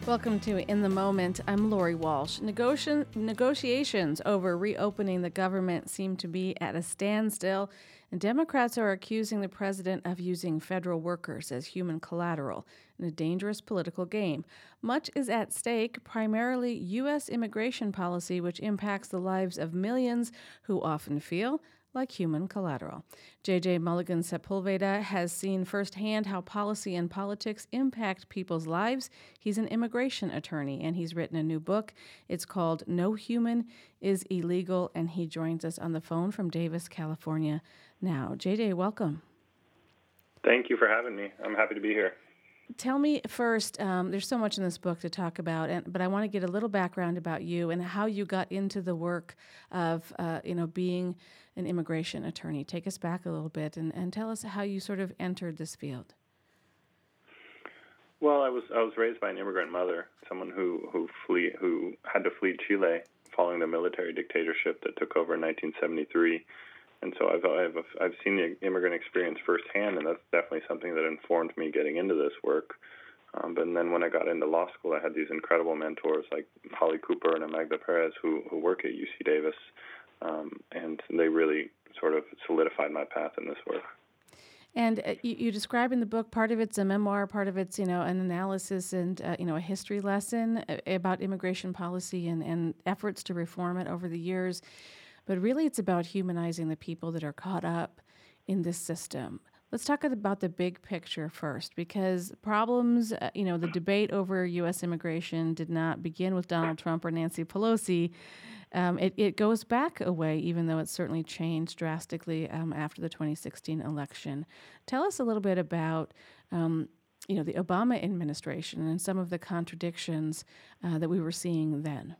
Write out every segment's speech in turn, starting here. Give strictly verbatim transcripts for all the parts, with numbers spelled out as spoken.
Welcome to In the Moment. I'm Lori Walsh. Negoti- negotiations over reopening the government seem to be at a standstill, and Democrats are accusing the president of using federal workers as human collateral in a dangerous political game. Much is at stake, primarily U S immigration policy, which impacts the lives of millions who often feel like human collateral. J J Mulligan Sepulveda has seen firsthand how policy and politics impact people's lives. He's an immigration attorney, and he's written a new book. It's called No Human is Illegal, and he joins us on the phone from Davis, California now. J J, welcome. Thank you for having me. I'm happy to be here. Tell me first, um, there's so much in this book to talk about, and, but I want to get a little background about you and how you got into the work of, uh, you know, being an immigration attorney. Take us back a little bit and, and tell us how you sort of entered this field. Well, I was I was raised by an immigrant mother, someone who who flee who had to flee Chile following the military dictatorship that took over in nineteen seventy-three. And so I've, I've I've seen the immigrant experience firsthand, and that's definitely something that informed me getting into this work. Um, but then when I got into law school, I had these incredible mentors like Holly Cooper and Amagda Perez who, who work at U C Davis, um, and they really sort of solidified my path in this work. And uh, you, you describe in the book, part of it's a memoir, part of it's, you know, an analysis and, uh, you know, a history lesson about immigration policy and, and efforts to reform it over the years. But really, it's about humanizing the people that are caught up in this system. Let's talk about the big picture first, because problems, uh, you know, the debate over U S immigration did not begin with Donald Trump or Nancy Pelosi. Um, it, it goes back a way, even though it's certainly changed drastically um, after the twenty sixteen election. Tell us a little bit about, um, you know, the Obama administration and some of the contradictions uh, that we were seeing then.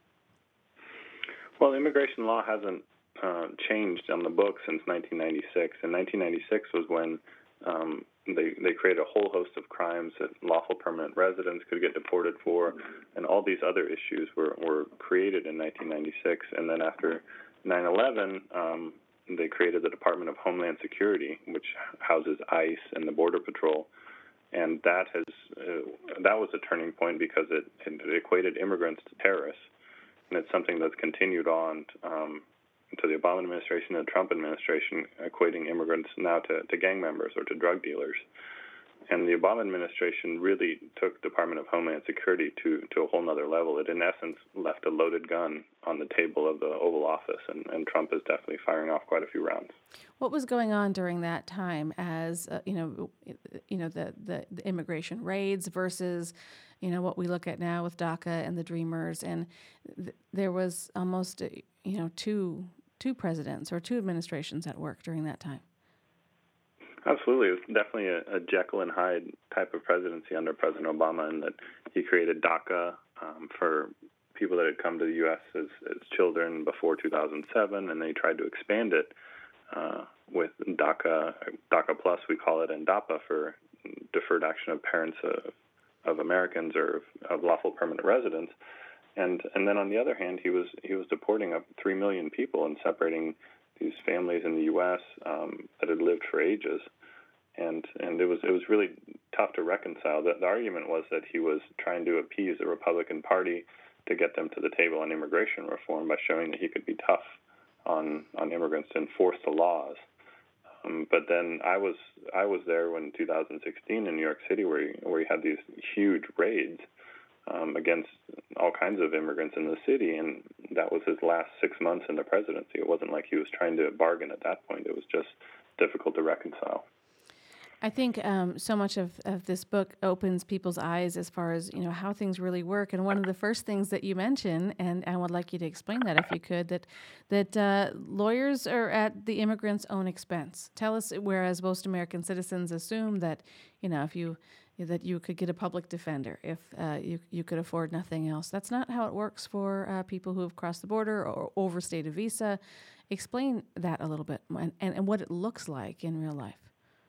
Well, immigration law hasn't uh, changed on the books since nineteen ninety-six. And nineteen ninety-six was when um, they they created a whole host of crimes that lawful permanent residents could get deported for, and all these other issues were, were created in nineteen ninety-six. And then after nine eleven, um, they created the Department of Homeland Security, which houses ICE and the Border Patrol. And that has uh, that was a turning point because it, it equated immigrants to terrorists. And it's something that's continued on um, to the Obama administration and the Trump administration, equating immigrants now to, to gang members or to drug dealers. And the Obama administration really took Department of Homeland Security to, to a whole nother level. It, in essence, left a loaded gun on the table of the Oval Office, and, and Trump is definitely firing off quite a few rounds. What was going on during that time as, uh, you know, you know the, the, the immigration raids versus, you know, what we look at now with DACA and the Dreamers? And th- there was almost, uh, you know, two two presidents or two administrations at work during that time. Absolutely. It was definitely a, a Jekyll and Hyde type of presidency under President Obama, in that he created DACA um, for people that had come to the U S as, as children before two thousand seven, and they tried to expand it uh, with DACA, DACA Plus, we call it, and DAPA for Deferred Action of Parents of, of Americans or of, of lawful permanent residents. And and then on the other hand, he was he was deporting up three million people and separating these families in the U S um, that had lived for ages. And and it was it was really tough to reconcile. The, the argument was that he was trying to appease the Republican Party to get them to the table on immigration reform by showing that he could be tough on, on immigrants to enforce the laws. Um, but then I was I was there when two thousand sixteen in New York City, where he, where he had these huge raids um, against all kinds of immigrants in the city, and that was his last six months in the presidency. It wasn't like he was trying to bargain at that point. It was just difficult to reconcile. I think um, so much of, of this book opens people's eyes as far as, you know, how things really work. And one of the first things that you mention, and I would like you to explain that if you could, that that uh, lawyers are at the immigrant's own expense. Tell us, whereas most American citizens assume that, you know, if you that you could get a public defender if uh, you you could afford nothing else. That's not how it works for uh, people who have crossed the border or overstayed a visa. Explain that a little bit and, and, and what it looks like in real life.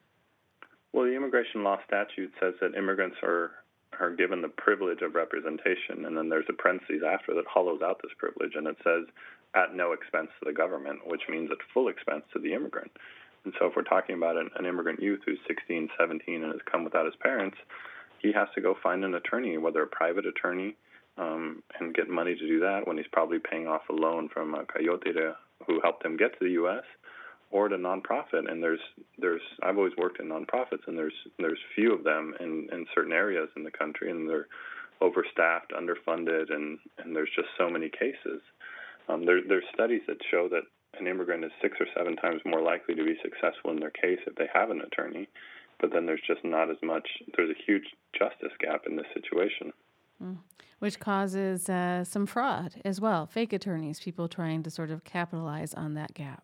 Well, the immigration law statute says that immigrants are, are given the privilege of representation, and then there's a parentheses after that hollows out this privilege, and it says at no expense to the government, which means at full expense to the immigrant. And so if we're talking about an, an immigrant youth who's sixteen, seventeen, and has come without his parents, he has to go find an attorney, whether a private attorney, um, and get money to do that when he's probably paying off a loan from a coyote to, who helped him get to the U S, or to nonprofit. And there's there's I've always worked in nonprofits, and there's there's few of them in, in certain areas in the country, and they're overstaffed, underfunded, and, and there's just so many cases. Um, there, there's studies that show that an immigrant is six or seven times more likely to be successful in their case if they have an attorney, but then there's just not as much, there's a huge justice gap in this situation. Mm. Which causes uh, some fraud as well, fake attorneys, people trying to sort of capitalize on that gap.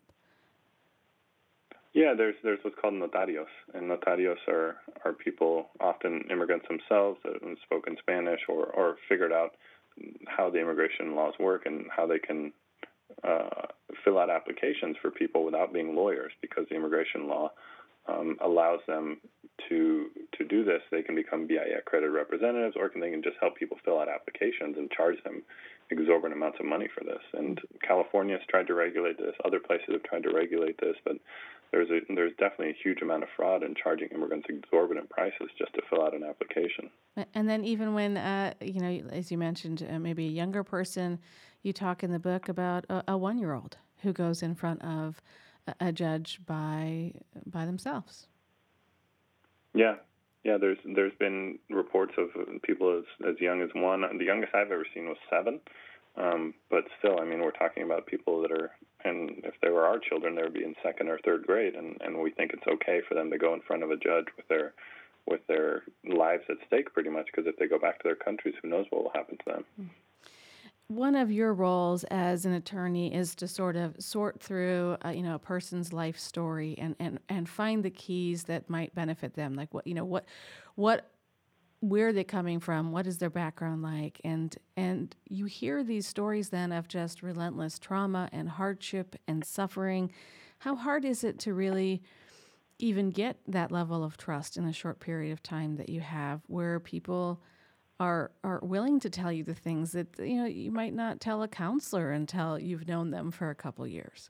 Yeah, there's there's what's called notarios, and notarios are, are people, often immigrants themselves, that have spoken Spanish or, or figured out how the immigration laws work and how they can uh, fill out applications for people without being lawyers, because the immigration law um, allows them to to do this. They can become B I A accredited representatives, or can they can just help people fill out applications and charge them exorbitant amounts of money for this. And California has tried to regulate this. Other places have tried to regulate this, but there's a, there's definitely a huge amount of fraud in charging immigrants exorbitant prices just to fill out an application. And then even when, uh, you know, as you mentioned, uh, maybe a younger person, you talk in the book about a, a one-year-old who goes in front of a, a judge by by themselves. Yeah. Yeah, there's there's been reports of people as, as young as one. The youngest I've ever seen was seven. Um, but still, I mean, we're talking about people that are, and if they were our children, they would be in second or third grade, and, and we think it's okay for them to go in front of a judge with their with their lives at stake, pretty much, because if they go back to their countries, who knows what will happen to them. One of your roles as an attorney is to sort of sort through, uh, you know, a person's life story and, and, and find the keys that might benefit them. Like what, you know, what, what, where are they coming from? What is their background like? And, and you hear these stories then of just relentless trauma and hardship and suffering. How hard is it to really even get that level of trust in a short period of time that you have, where people are are willing to tell you the things that, you know, you might not tell a counselor until you've known them for a couple years?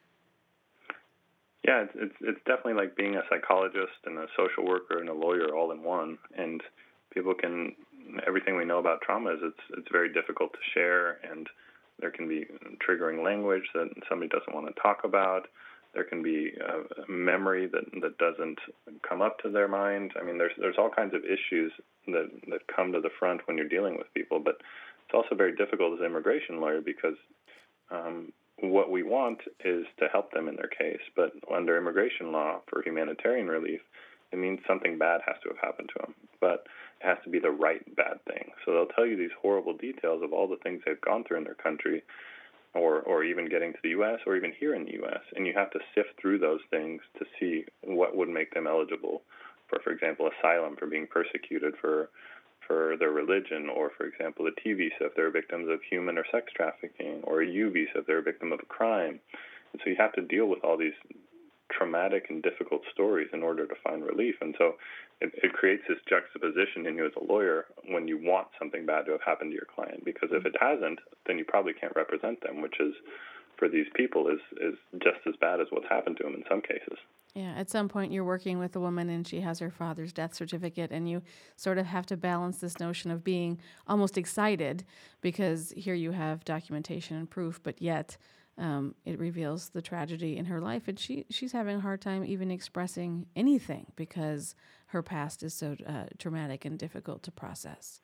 Yeah, it's, it's it's definitely like being a psychologist and a social worker and a lawyer all in one. And people can, everything we know about trauma is it's it's very difficult to share, and there can be triggering language that somebody doesn't want to talk about. There can be a memory that, that doesn't come up to their mind. I mean, there's there's all kinds of issues that, that come to the front when you're dealing with people. But it's also very difficult as an immigration lawyer, because um, what we want is to help them in their case. But under immigration law, for humanitarian relief, it means something bad has to have happened to them. But it has to be the right bad thing. So they'll tell you these horrible details of all the things they've gone through in their country, or or even getting to the U S, or even here in the U S, and you have to sift through those things to see what would make them eligible for, for example, asylum for being persecuted for for their religion, or, for example, a T visa if they're victims of human or sex trafficking, or a U visa if they're a victim of a crime. And so you have to deal with all these traumatic and difficult stories in order to find relief. And so it, it creates this juxtaposition in you as a lawyer when you want something bad to have happened to your client, because if it hasn't, then you probably can't represent them, which is, for these people, is, is just as bad as what's happened to them in some cases. Yeah, at some point you're working with a woman and she has her father's death certificate, and you sort of have to balance this notion of being almost excited because here you have documentation and proof, but yet Um, it reveals the tragedy in her life, and she she's having a hard time even expressing anything because her past is so uh, traumatic and difficult to process.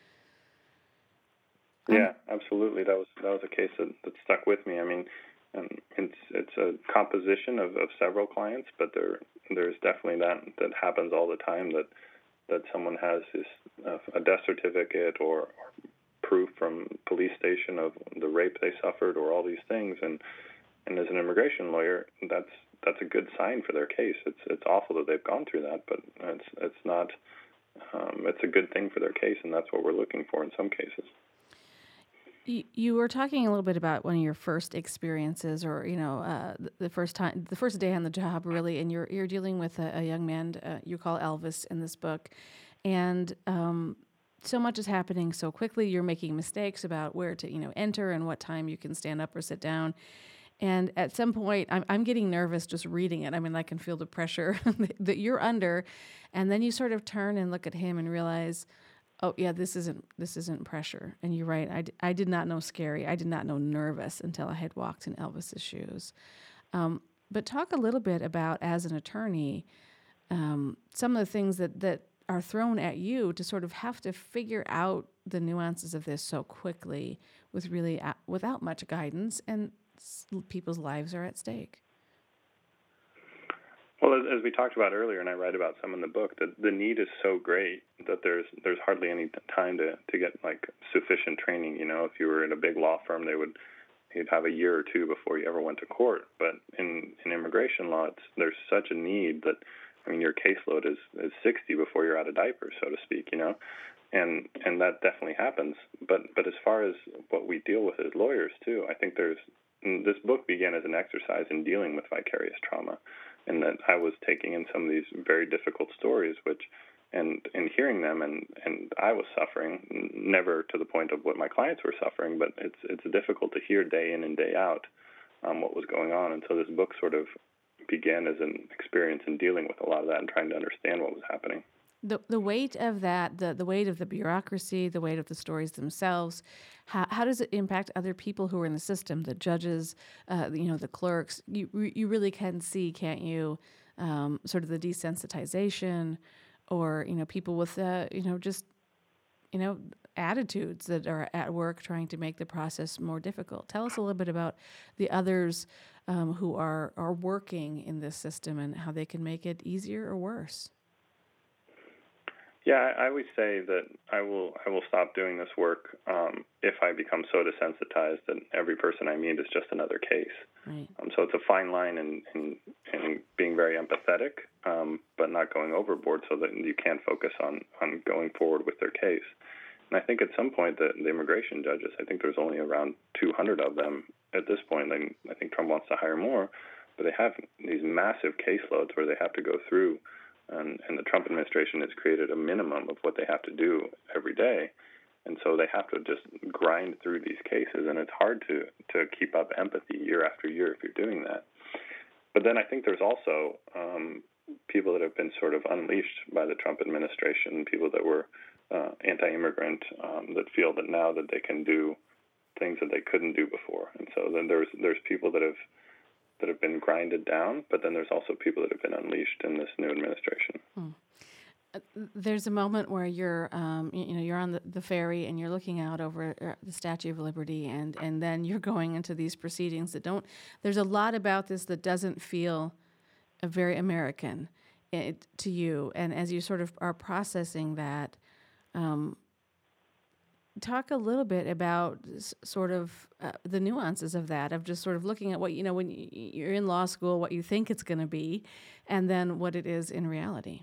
Yeah, absolutely. That was that was a case that, that stuck with me. I mean, um, it's it's a composition of, of several clients, but there there's definitely that that happens all the time, that that someone has this uh, a death certificate or, or proof from police station of the rape they suffered, or all these things, and and as an immigration lawyer, that's that's a good sign for their case. It's it's awful that they've gone through that, but it's it's not. Um, it's a good thing for their case, and that's what we're looking for in some cases. You, you were talking a little bit about one of your first experiences, or you know, uh, the, the first time, the first day on the job, really, and you're you're dealing with a, a young man uh, you call Elvis in this book, and um, so much is happening so quickly. You're making mistakes about where to, you know, enter and what time you can stand up or sit down. And at some point, I'm, I'm getting nervous just reading it. I mean, I can feel the pressure that you're under. And then you sort of turn and look at him and realize, oh, yeah, this isn't this isn't pressure. And you're right. I, d- I did not know scary. I did not know nervous until I had walked in Elvis's shoes. Um, but talk a little bit about, as an attorney, um, some of the things that, that are thrown at you to sort of have to figure out the nuances of this so quickly with really a- without much guidance, and s- people's lives are at stake. Well, as, as we talked about earlier, and I write about some in the book, that the need is so great that there's there's hardly any time to, to get like sufficient training. You know, if you were in a big law firm, they would you'd have a year or two before you ever went to court. But in, in immigration law, it's, there's such a need that, I mean, your caseload is, is sixty before you're out of diapers, so to speak. You know, and and that definitely happens. But but as far as what we deal with as lawyers too, I think there's this book began as an exercise in dealing with vicarious trauma. And that I was taking in some of these very difficult stories, which, and and hearing them, and, and I was suffering, never to the point of what my clients were suffering, but it's it's difficult to hear day in and day out um, what was going on. And so this book sort of began as an experience in dealing with a lot of that and trying to understand what was happening. The the weight of that, the, the weight of the bureaucracy, the weight of the stories themselves, how, how does it impact other people who are in the system, the judges, uh, you know, the clerks? You you really can see, can't you, um, sort of the desensitization, or, you know, people with, uh, you know, just, you know, attitudes that are at work trying to make the process more difficult. Tell us a little bit about the others um, who are, are working in this system and how they can make it easier or worse. Yeah, I, I always say that I will I will stop doing this work um, if I become so desensitized that every person I meet is just another case. Right. Um, so it's a fine line in, in, in being very empathetic, um, but not going overboard so that you can't focus on, on going forward with their case. And I think at some point the, the immigration judges, I think there's only around two hundred of them at this point. I, I think Trump wants to hire more, but they have these massive caseloads where they have to go through. And, and the Trump administration has created a minimum of what they have to do every day. And so they have to just grind through these cases, and it's hard to, to keep up empathy year after year if you're doing that. But then I think there's also um, people that have been sort of unleashed by the Trump administration, people that were uh, anti-immigrant, um, that feel that now that they can do things that they couldn't do before. And so then there's there's people that have that have been grinded down, but then there's also people that have been unleashed in this new administration. Hmm. Uh, there's a moment where you're, um, you, you know, you're on the, the ferry and you're looking out over uh, the Statue of Liberty, and, and then you're going into these proceedings that don't. There's a lot about this that doesn't feel uh, very American it, to you, and as you sort of are processing that, um, talk a little bit about s- sort of uh, the nuances of that, of just sort of looking at what, you know, when y- you're in law school, what you think it's going to be, and then what it is in reality.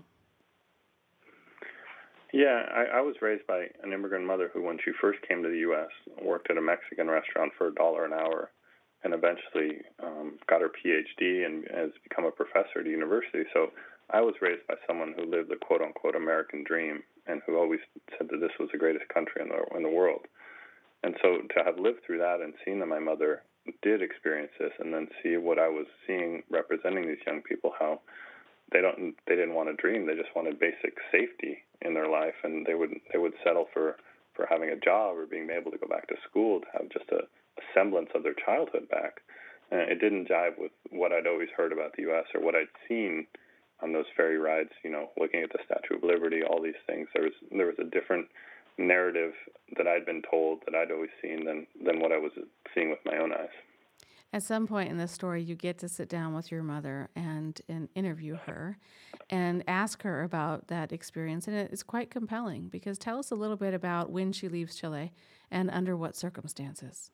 Yeah, I, I was raised by an immigrant mother who, when she first came to the U S, worked at a Mexican restaurant for a dollar an hour, and eventually um, got her P H D and has become a professor at a university. So I was raised by someone who lived the quote-unquote American dream and who always said that this was the greatest country in the, in the world. And so to have lived through that and seen that my mother did experience this, and then see what I was seeing representing these young people, how they don't they didn't want a dream, they just wanted basic safety in their life, and they would they would settle for, for having a job or being able to go back to school to have just a, a semblance of their childhood back. And it didn't jive with what I'd always heard about the U S or what I'd seen on those ferry rides, you know, looking at the Statue of Liberty, all these things. There was there was a different narrative that I'd been told, that I'd always seen, than than what I was seeing with my own eyes. At some point in this story, you get to sit down with your mother and, and interview her and ask her about that experience. And it's quite compelling, because tell us a little bit about when she leaves Chile and under what circumstances.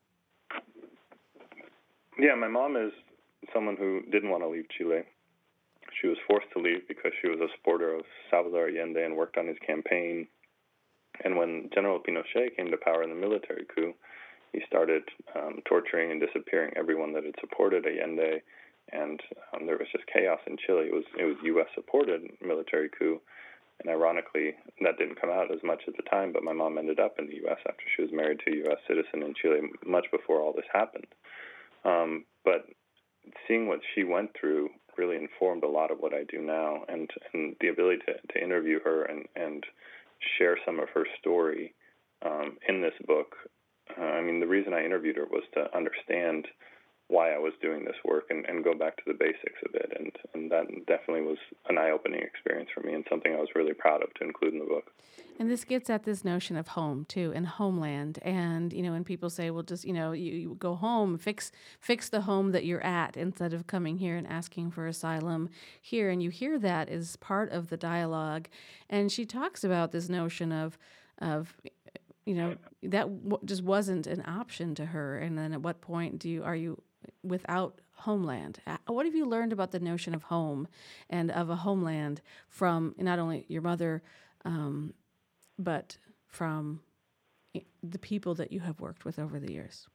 Yeah, my mom is someone who didn't want to leave Chile. She was forced to leave because she was a supporter of Salvador Allende and worked on his campaign. And when General Pinochet came to power in the military coup, he started um, torturing and disappearing everyone that had supported Allende, and um, there was just chaos in Chile. It was it was U S-supported military coup, and ironically, that didn't come out as much at the time, but my mom ended up in the U S after she was married to a U S citizen in Chile much before all this happened. Um, but seeing what she went through really informed a lot of what I do now, and, and the ability to, to interview her and, and share some of her story um, in this book. Uh, I mean, the reason I interviewed her was to understand why I was doing this work and, and go back to the basics of it, and, and that definitely was an eye-opening experience for me and something I was really proud of to include in the book. And this gets at this notion of home too, and homeland. And you know, when people say, "Well, just you know, you, you go home, fix fix the home that you're at," instead of coming here and asking for asylum here, and you hear that as part of the dialogue. And she talks about this notion of of you know that w- just wasn't an option to her. And then at what point do you are you without homeland? Uh, What have you learned about the notion of home and of a homeland from not only your mother? Um, but from the people that you have worked with over the years?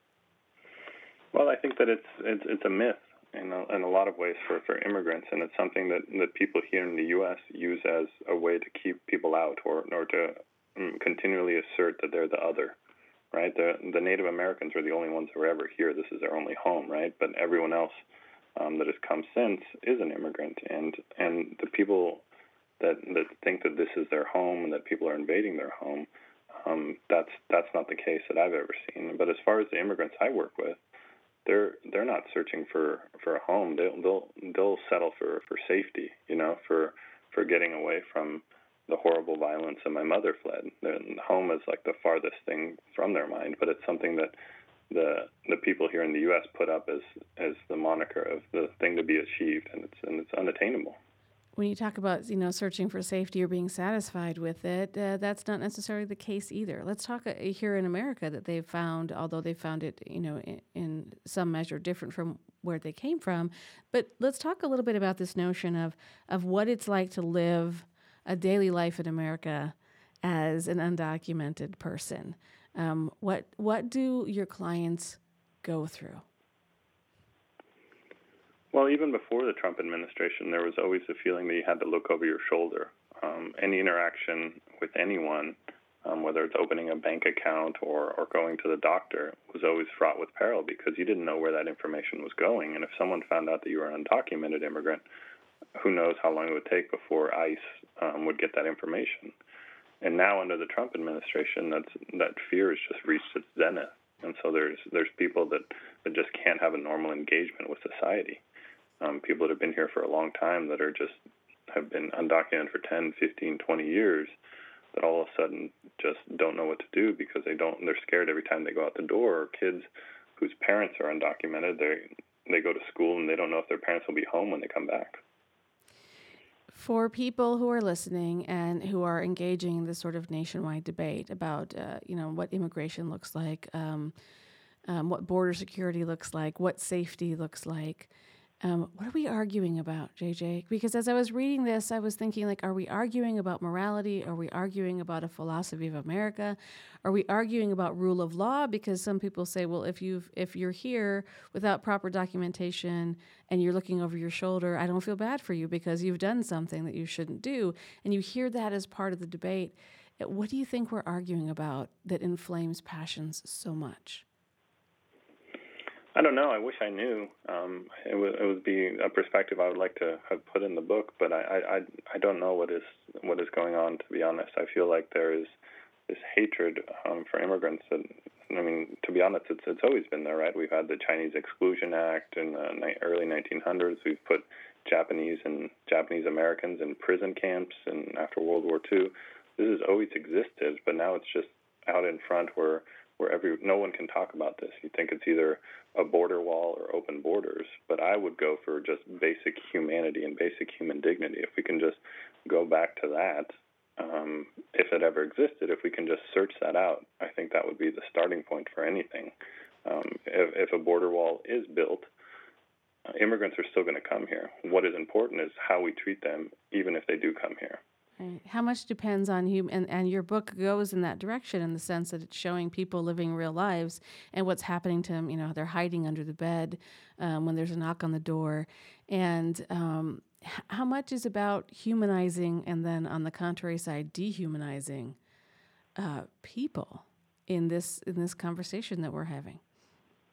Well, I think that it's it's, it's a myth in a, in a lot of ways for, for immigrants, and it's something that, that people here in the U S use as a way to keep people out, or or to um, continually assert that they're the other, right? The the Native Americans are the only ones who are ever here. This is their only home, right? But everyone else um, that has come since is an immigrant, and and the people that that think that this is their home and that people are invading their home, um, that's that's not the case that I've ever seen. But as far as the immigrants I work with, they're they're not searching for, for a home. They'll they'll they'll settle for, for safety, you know, for for getting away from the horrible violence that my mother fled. The home is like the farthest thing from their mind, but it's something that the the people here in the U S put up as as the moniker of the thing to be achieved, and it's and it's unattainable. When you talk about, you know, searching for safety or being satisfied with it, uh, that's not necessarily the case either. Let's talk uh, here in America that they've found, although they found it, you know, in, in some measure different from where they came from. But let's talk a little bit about this notion of of what it's like to live a daily life in America as an undocumented person. Um, what what do your clients go through? Well, even before the Trump administration, there was always the feeling that you had to look over your shoulder. Um, any interaction with anyone, um, whether it's opening a bank account or, or going to the doctor, was always fraught with peril because you didn't know where that information was going. And if someone found out that you were an undocumented immigrant, who knows how long it would take before ICE um, would get that information. And now under the Trump administration, that's, that fear has just reached its zenith. And so there's there's people that, that just can't have a normal engagement with society. Um, people that have been here for a long time that are just have been undocumented for ten, fifteen, twenty years that all of a sudden just don't know what to do because they don't, they're scared every time they go out the door. Or kids whose parents are undocumented, they they go to school and they don't know if their parents will be home when they come back. For people who are listening and who are engaging in this sort of nationwide debate about, uh, you know, what immigration looks like, um, um, what border security looks like, what safety looks like, Um, what are we arguing about, J J? Because as I was reading this, I was thinking, like, are we arguing about morality? Are we arguing about a philosophy of America? Are we arguing about rule of law? Because some people say, well, if you've if you're here without proper documentation and you're looking over your shoulder, I don't feel bad for you because you've done something that you shouldn't do. And you hear that as part of the debate. What do you think we're arguing about that inflames passions so much? I don't know. I wish I knew. Um, it would it would be a perspective I would like to have put in the book, but I, I, I don't know what is what is going on. To be honest, I feel like there is this hatred um, for immigrants. That, I mean, to be honest, it's it's always been there, right? We've had the Chinese Exclusion Act in the ni- early nineteen hundreds. We've put Japanese and Japanese Americans in prison camps, and after World War Two, this has always existed. But now it's just out in front where. where every no one can talk about this. You think it's either a border wall or open borders, but I would go for just basic humanity and basic human dignity. If we can just go back to that, um, if it ever existed, if we can just search that out, I think that would be the starting point for anything. Um, if, if a border wall is built, uh, immigrants are still going to come here. What is important is how we treat them, even if they do come here. Right. How much depends on you, and, and your book goes in that direction in the sense that it's showing people living real lives and what's happening to them. You know, they're hiding under the bed um, when there's a knock on the door. And um, h- how much is about humanizing and then on the contrary side, dehumanizing uh, people in this in this conversation that we're having?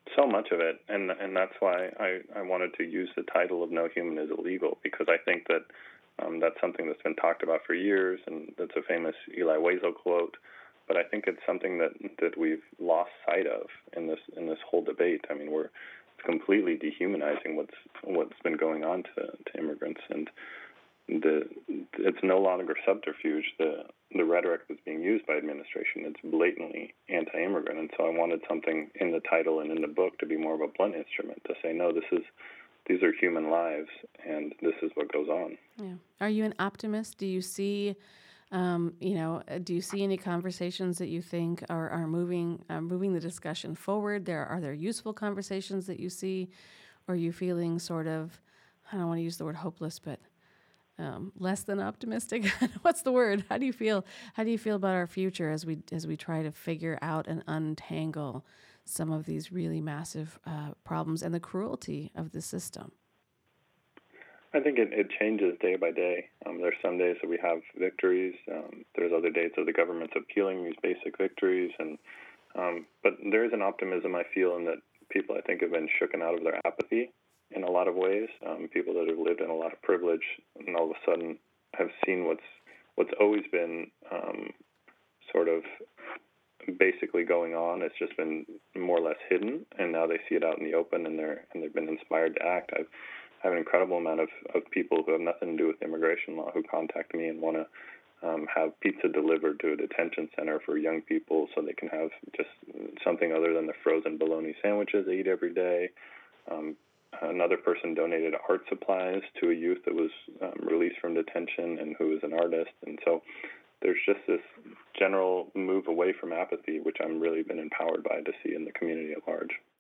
So much of it, and and that's why I, I wanted to use the title of No Human is Illegal, because I think that um, that's something that's been talked about for years, and that's a famous Eli Wiesel quote. But I think it's something that, that we've lost sight of in this in this whole debate. I mean, we're completely dehumanizing what's what's been going on to, to immigrants, and the it's no longer subterfuge. The the rhetoric that's being used by administration, it's blatantly anti-immigrant, and so I wanted something in the title and in the book to be more of a blunt instrument to say, no, this is these are human lives, and this is what goes on. Yeah. Are you an optimist? Do you see, um, you know, do you see any conversations that you think are are moving uh, moving the discussion forward? There are there useful conversations that you see, or are you feeling sort of, I don't want to use the word hopeless, but Um, less than optimistic? What's the word? How do you feel? How do you feel about our future as we as we try to figure out and untangle some of these really massive uh, problems and the cruelty of the system? I think it, it changes day by day. Um, there's some days that we have victories. Um, there's other days that the government's appealing these basic victories, and um, but there is an optimism I feel in that people I think have been shooken out of their apathy in a lot of ways. Um, people that have lived in a lot of privilege and all of a sudden have seen what's what's always been um, sort of basically going on. It's just been more or less hidden, and now they see it out in the open, and they're and they've been inspired to act. I've I have an incredible amount of, of people who have nothing to do with immigration law who contact me and want to um, have pizza delivered to a detention center for young people so they can have just something other than the frozen bologna sandwiches they eat every day. Um, Another person donated art supplies to a youth that was um, released from detention and who is an artist. And so there's just this general move away from apathy, which I'm really been empowered by to see in the community at large.